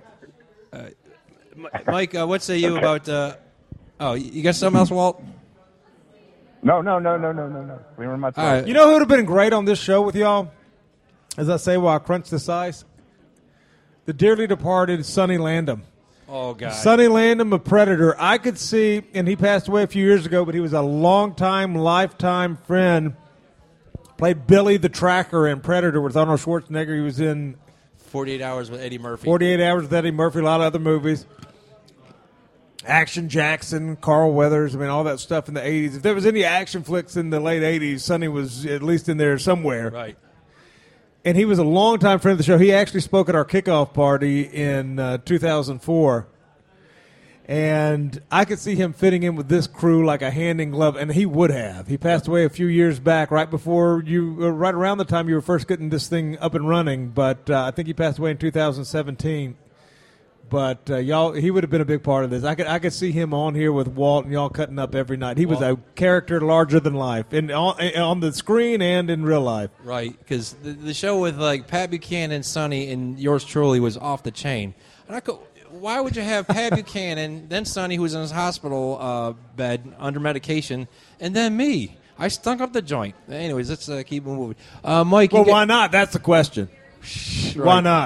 [SPEAKER 6] Mike, what say you about? You got something else, Walt?
[SPEAKER 4] No. We were in my time.
[SPEAKER 1] You know who would have been great on this show with y'all? As I say while I crunch this ice, the dearly departed Sonny Landham.
[SPEAKER 6] Oh God,
[SPEAKER 1] Sonny Landham, a Predator. I could see, and he passed away a few years ago, but he was a lifetime friend. Played Billy the Tracker in Predator with Arnold Schwarzenegger. He was in
[SPEAKER 6] 48 Hours with Eddie Murphy.
[SPEAKER 1] 48 Hours with Eddie Murphy, a lot of other movies. Action Jackson, Carl Weathers, I mean, all that stuff in the 80s. If there was any action flicks in the late 80s, Sonny was at least in there somewhere.
[SPEAKER 6] Right.
[SPEAKER 1] And he was a longtime friend of the show. He actually spoke at our kickoff party in 2004. And I could see him fitting in with this crew like a hand in glove, and he would have. He passed away a few years back, right around the time you were first getting this thing up and running. But I think he passed away in 2017. But he would have been a big part of this. I could see him on here with Walt and y'all cutting up every night. He was a character larger than life, on the screen and in real life.
[SPEAKER 6] Right, because the show with like Pat Buchanan, Sonny, and yours truly was off the chain. And why would you have Pat Buchanan, then Sonny, who was in his hospital bed under medication, and then me? I stunk up the joint. Anyways, let's keep moving. Mike,
[SPEAKER 1] why not? That's the question.
[SPEAKER 6] Right.
[SPEAKER 1] Why not?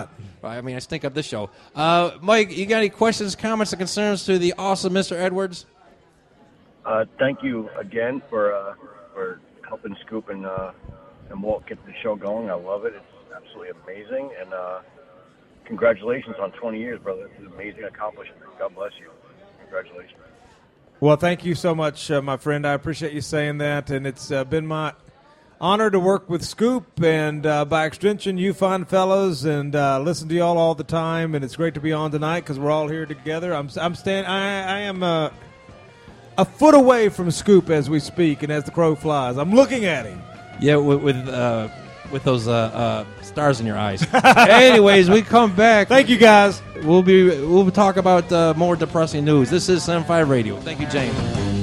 [SPEAKER 6] I mean, I stink up this show. Mike, you got any questions, comments, or concerns to the awesome Mr. Edwards?
[SPEAKER 5] Thank you again for helping Scoop and Walt get the show going. I love it. It's absolutely amazing. And congratulations on 20 years, brother. It's an amazing accomplishment. God bless you. Congratulations.
[SPEAKER 1] Well, thank you so much, my friend. I appreciate you saying that. And it's been my honor to work with Scoop and by extension you fine fellows, and listen to you all the time. And it's great to be on tonight because we're all here together. I am a foot away from Scoop as we speak, and as the crow flies, I'm looking at him.
[SPEAKER 6] Yeah, with those stars in your eyes. Anyways, we come back.
[SPEAKER 1] Thank you, guys.
[SPEAKER 6] We'll talk about more depressing news. This is 75 Radio. Thank you, James.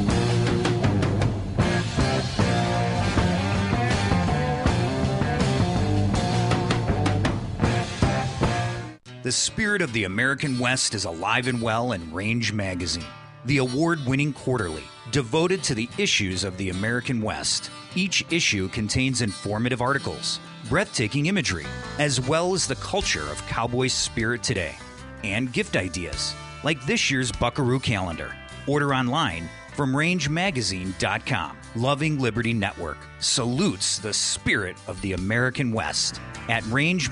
[SPEAKER 2] The spirit of the American West is alive and well in Range Magazine, the award-winning quarterly devoted to the issues of the American West. Each issue contains informative articles, breathtaking imagery, as well as the culture of cowboy spirit today, and gift ideas, like this year's Buckaroo calendar. Order online from rangemagazine.com. Loving Liberty Network salutes the spirit of the American West at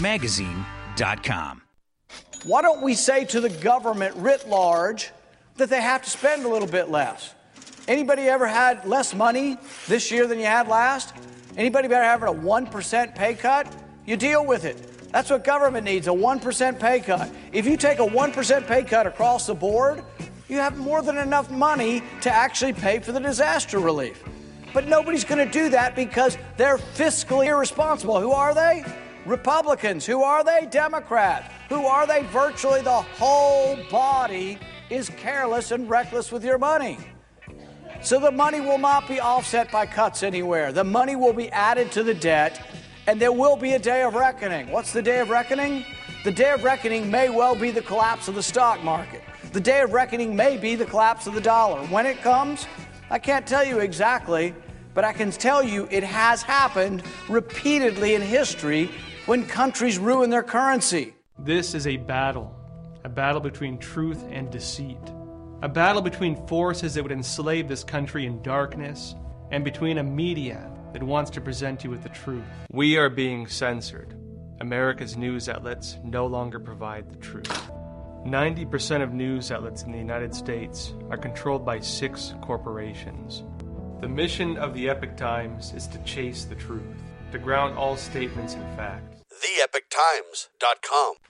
[SPEAKER 2] rangemagazine.com.
[SPEAKER 22] Why don't we say to the government writ large that they have to spend a little bit less? Anybody ever had less money this year than you had last? Anybody ever having a 1% pay cut? You deal with it. That's what government needs, a 1% pay cut. If you take a 1% pay cut across the board, you have more than enough money to actually pay for the disaster relief. But nobody's going to do that because they're fiscally irresponsible. Who are they? Republicans. Who are they? Democrats. Who are they? Virtually the whole body is careless and reckless with your money. So the money will not be offset by cuts anywhere. The money will be added to the debt, and there will be a day of reckoning. What's the day of reckoning? The day of reckoning may well be the collapse of the stock market. The day of reckoning may be the collapse of the dollar. When it comes, I can't tell you exactly, but I can tell you it has happened repeatedly in history when countries ruin their currency.
[SPEAKER 23] This is a battle between truth and deceit, a battle between forces that would enslave this country in darkness and between a media that wants to present you with the truth. We are being censored. America's news outlets no longer provide the truth. 90% of news outlets in the United States are controlled by 6 corporations. The mission of the Epoch Times is to chase the truth, to ground all statements in fact.
[SPEAKER 18] TheEpochTimes.com.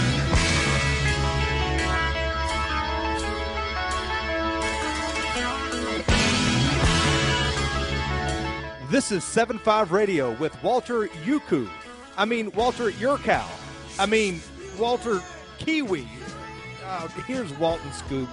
[SPEAKER 1] This is 7.5 Radio with Walter Yuku. I mean, Walter Yurkow. I mean, Walter Kiwi. Here's Walton Scoop.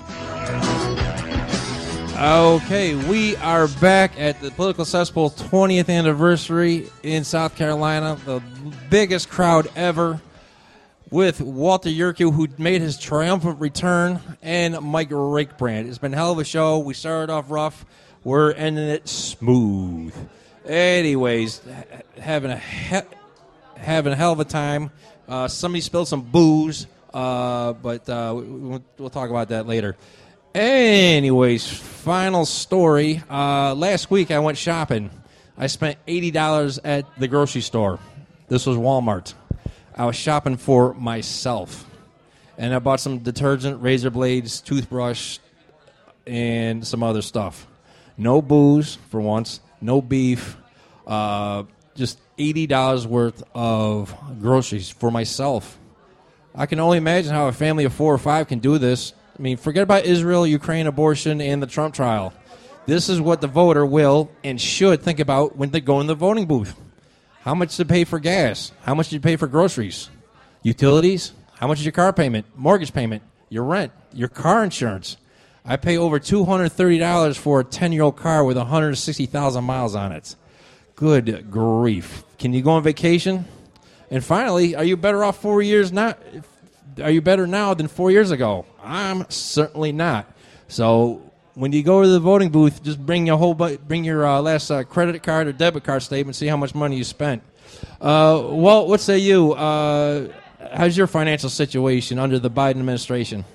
[SPEAKER 6] Okay, we are back at the Political Cesspool 20th anniversary in South Carolina, the biggest crowd ever, with Walter Yurku, who made his triumphant return, and Mike Rakebrand. It's been a hell of a show. We started off rough. We're ending it smooth. Anyways, having a hell of a time. Somebody spilled some booze, but we'll talk about that later. Anyways, final story. Last week I went shopping. I spent $80 at the grocery store. This was Walmart. I was shopping for myself. And I bought some detergent, razor blades, toothbrush, and some other stuff. No booze, for once. No beef. Just $80 worth of groceries for myself. I can only imagine how a family of 4 or 5 can do this. I mean, forget about Israel, Ukraine, abortion, and the Trump trial. This is what the voter will and should think about when they go in the voting booth. How much to pay for gas? How much do you pay for groceries? Utilities? How much is your car payment? Mortgage payment? Your rent? Your car insurance? I pay over $230 for a 10-year-old car with 160,000 miles on it. Good grief. Can you go on vacation? And finally, are you better off 4 years now? Are you better now than 4 years ago? I'm certainly not. So when you go to the voting booth, just bring your last credit card or debit card statement, see how much money you spent. Well, what say you? how's your financial situation under the Biden administration?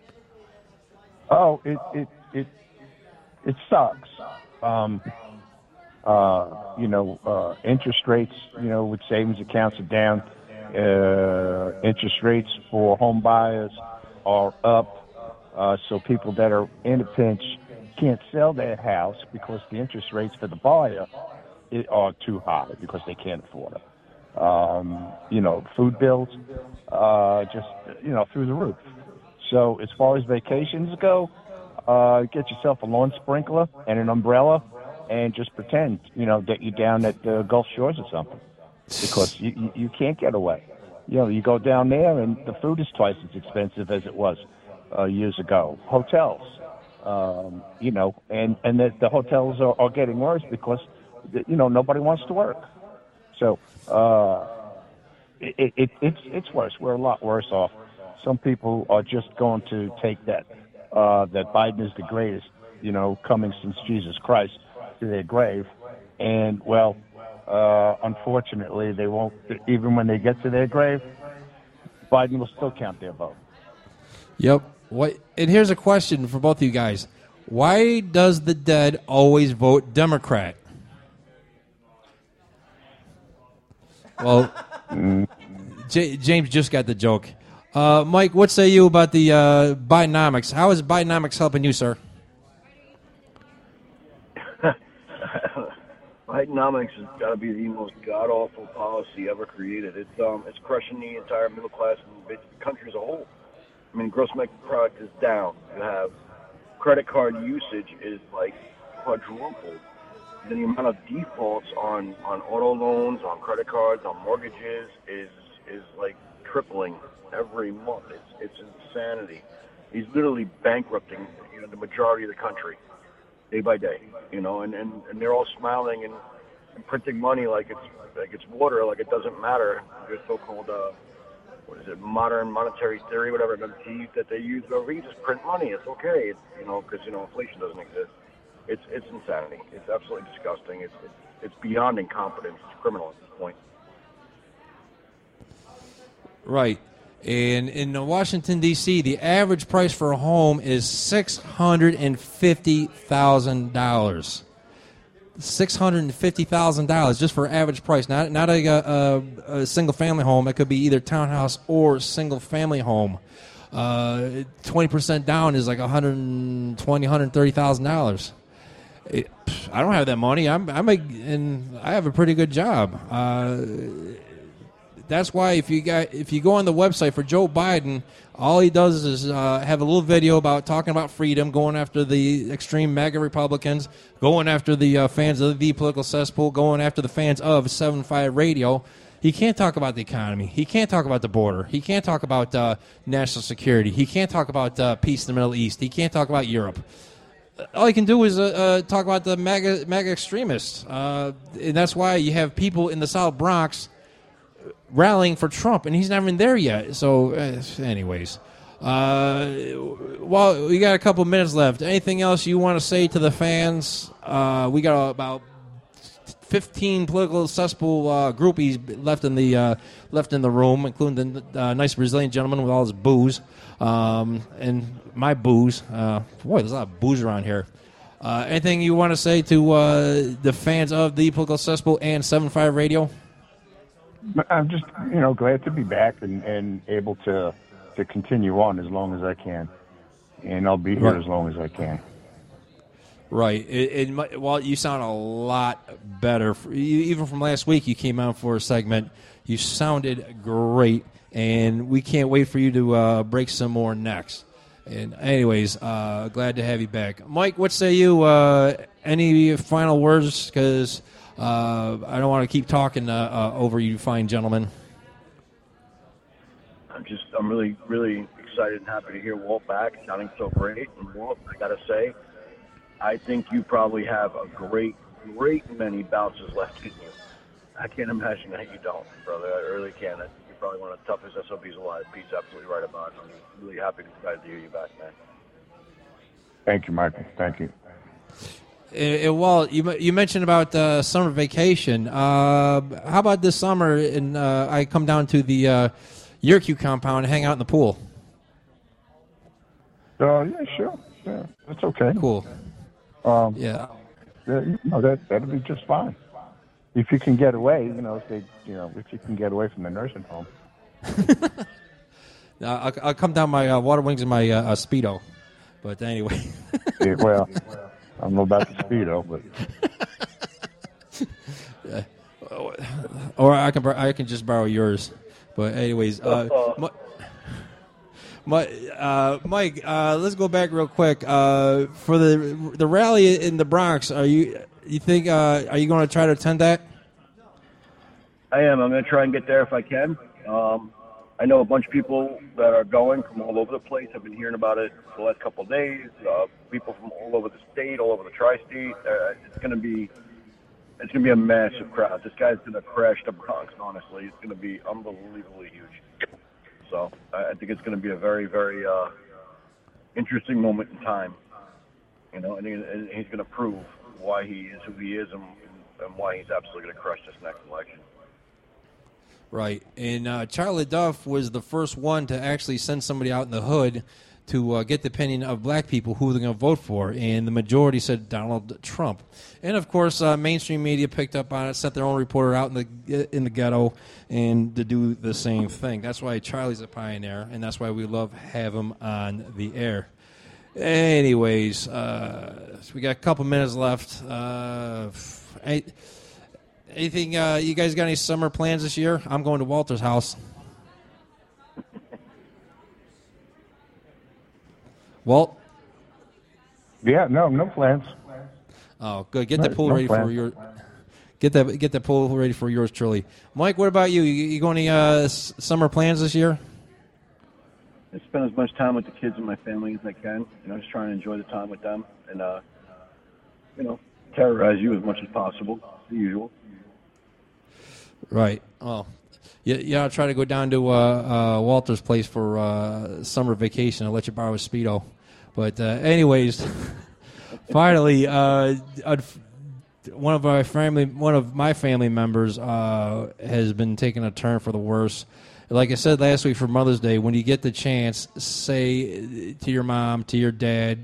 [SPEAKER 4] Oh, it sucks. Interest rates, with savings accounts are down. Interest rates for home buyers are up. So people that are in a pinch can't sell their house because the interest rates for the buyer are too high because they can't afford it. Food bills, through the roof. So as far as vacations go, get yourself a lawn sprinkler and an umbrella and just pretend, that you're down at the Gulf Shores or something, because you can't get away. You go down there and the food is twice as expensive as it was years ago. Hotels, and the hotels are getting worse because, nobody wants to work. So it's worse. We're a lot worse off. Some people are just going to take that Biden is the greatest, coming since Jesus Christ, to their grave. And, unfortunately, they won't, even when they get to their grave, Biden will still count their vote.
[SPEAKER 6] Yep. And here's a question for both of you guys. Why does the dead always vote Democrat? Well, James just got the joke. Mike, what say you about the Bidenomics? How is Bidenomics helping you, sir?
[SPEAKER 5] Bidenomics has got to be the most god-awful policy ever created. It's crushing the entire middle class and the country as a whole. I mean, gross domestic product is down. You have credit card usage is like quadrupled. The amount of defaults on auto loans, on credit cards, on mortgages is like tripling every month. It's insanity. He's literally bankrupting the majority of the country day by day. And they're all smiling and printing money like it's water, like it doesn't matter. Their so-called modern monetary theory, whatever that they use. Whatever, you just print money. It's okay. Because inflation doesn't exist. It's insanity. It's absolutely disgusting. It's beyond incompetence. It's criminal at this point.
[SPEAKER 6] Right. And in Washington, D.C., the average price for a home is $650,000. $650,000 just for average price. Not a single-family home. It could be either townhouse or single-family home. 20% down is like $120,000, $130,000. I don't have that money. I have a pretty good job. That's why if you go on the website for Joe Biden, all he does is have a little video about talking about freedom, going after the extreme MAGA Republicans, going after the fans of the political cesspool, going after the fans of 7.5 Radio. He can't talk about the economy. He can't talk about the border. He can't talk about national security. He can't talk about peace in the Middle East. He can't talk about Europe. All he can do is talk about the MAGA extremists. And that's why you have people in the South Bronx rallying for Trump, and he's not even there yet. So, anyways. Well, we got a couple minutes left. Anything else you want to say to the fans? We got about 15 political cesspool groupies left in the room, including the nice Brazilian gentleman with all his booze. And my booze. Boy, there's a lot of booze around here. Anything you want to say to the fans of the political cesspool and 7.5 Radio?
[SPEAKER 4] I'm just, glad to be back and able to continue on as long as I can. And I'll be here as long as I can.
[SPEAKER 6] Right. Well, you sound a lot better. Even from last week, you came out for a segment. You sounded great, and we can't wait for you to break some more necks. And anyways, glad to have you back. Mike, what say you? Any final words? Because I don't want to keep talking over you fine gentlemen.
[SPEAKER 5] I'm really, really excited and happy to hear Walt back, sounding so great. And Walt, I got to say, I think you probably have a great many bounces left in you. I can't imagine that you don't, brother. I really can't. I think you're probably one of the toughest SOBs alive. Pete's absolutely right about it. I'm really happy to hear you back, man.
[SPEAKER 4] Thank you, Michael. Thank you.
[SPEAKER 6] Well, you mentioned about summer vacation. How about this summer? And I come down to the Yerkew compound and hang out in the pool.
[SPEAKER 4] Yeah, sure. Yeah, that's okay.
[SPEAKER 6] Cool.
[SPEAKER 4] Yeah, that'd be just fine. If you can get away, if you can get away from the nursing home.
[SPEAKER 6] I'll come down my water wings and my Speedo. But anyway.
[SPEAKER 4] Yeah, well, I don't know about the Speedo, but.
[SPEAKER 6] Or I can just borrow yours. But anyways, Mike, let's go back real quick. For the rally in the Bronx, are you going to try to attend that?
[SPEAKER 5] I am. I'm going to try and get there if I can. I know a bunch of people that are going from all over the place. I've been hearing about it for the last couple of days. People from all over the state, all over the tri-state. It's going to be a massive crowd. This guy's going to crash the Bronx. Honestly, it's going to be unbelievably huge. So I think it's going to be a very, very interesting moment in time. And he's going to prove why he is who he is and why he's absolutely going to crush this next election.
[SPEAKER 6] Right, and Charlie Duff was the first one to actually send somebody out in the hood to get the opinion of black people who they're going to vote for, and the majority said Donald Trump. And, of course, mainstream media picked up on it, sent their own reporter out in the ghetto and to do the same thing. That's why Charlie's a pioneer, and that's why we love have him on the air. Anyways, so we got a couple minutes left. Anything, you guys got any summer plans this year? I'm going to Walter's house. Walt?
[SPEAKER 4] Yeah, no plans.
[SPEAKER 6] Oh, good. Get the pool ready for your. Get the pool ready for yours truly. Mike, what about you? You going any summer plans this year?
[SPEAKER 5] I spend as much time with the kids and my family as I can. Just trying to enjoy the time with them and terrorize you as much as possible, the usual.
[SPEAKER 6] Right. Oh, yeah. I'll try to go down to Walter's place for summer vacation. I'll let you borrow a Speedo. But anyways, finally, one of my family members has been taking a turn for the worse. Like I said last week for Mother's Day, when you get the chance, say to your mom, to your dad,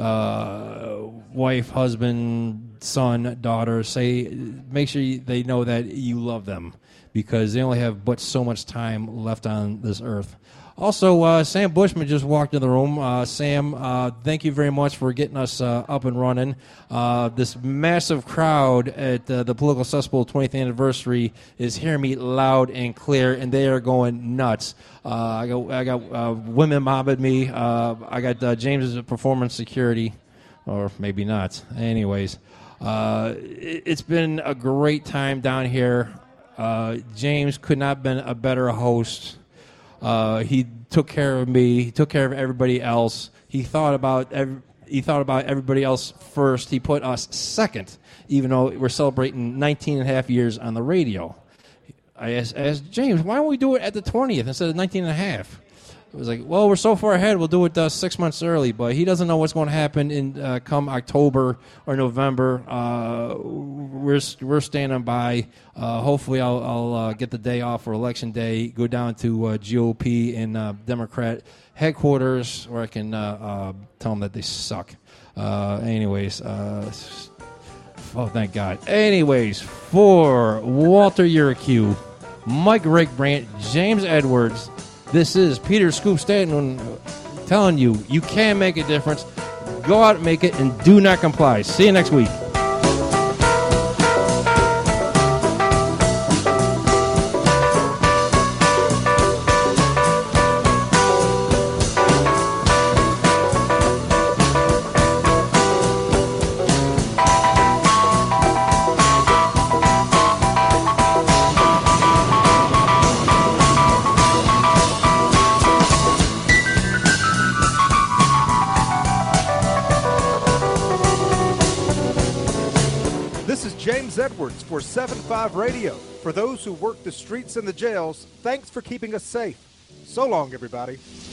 [SPEAKER 6] wife, husband, son, daughter, make sure they know that you love them because they only have but so much time left on this earth. Also, Sam Bushman just walked in the room. Sam, thank you very much for getting us up and running. This massive crowd at the Political Cesspool 20th anniversary is hearing me loud and clear, and they are going nuts. I got women mobbing me. I got James's performance security, or maybe not. Anyways, it's been a great time down here. James could not have been a better host. He took care of me. He took care of everybody else. He thought about everybody else first. He put us second, even though we're celebrating 19 and a half years on the radio. I asked James, why don't we do it at the 20th instead of 19 and a half? It was like, well, we're so far ahead, we'll do it 6 months early. But he doesn't know what's going to happen in come October or November. We're standing by. Hopefully, I'll get the day off for Election Day, go down to GOP and Democrat headquarters, where I can tell them that they suck. Anyways, oh, thank God. Anyways, for Walter Yerkew, Mike Rakebrandt, James Edwards, this is Peter Scoop Stanton telling you, you can make a difference. Go out and make it, and do not comply. See you next week.
[SPEAKER 1] Edwards for 7-5 Radio. For those who work the streets and the jails, thanks for keeping us safe. So long, everybody.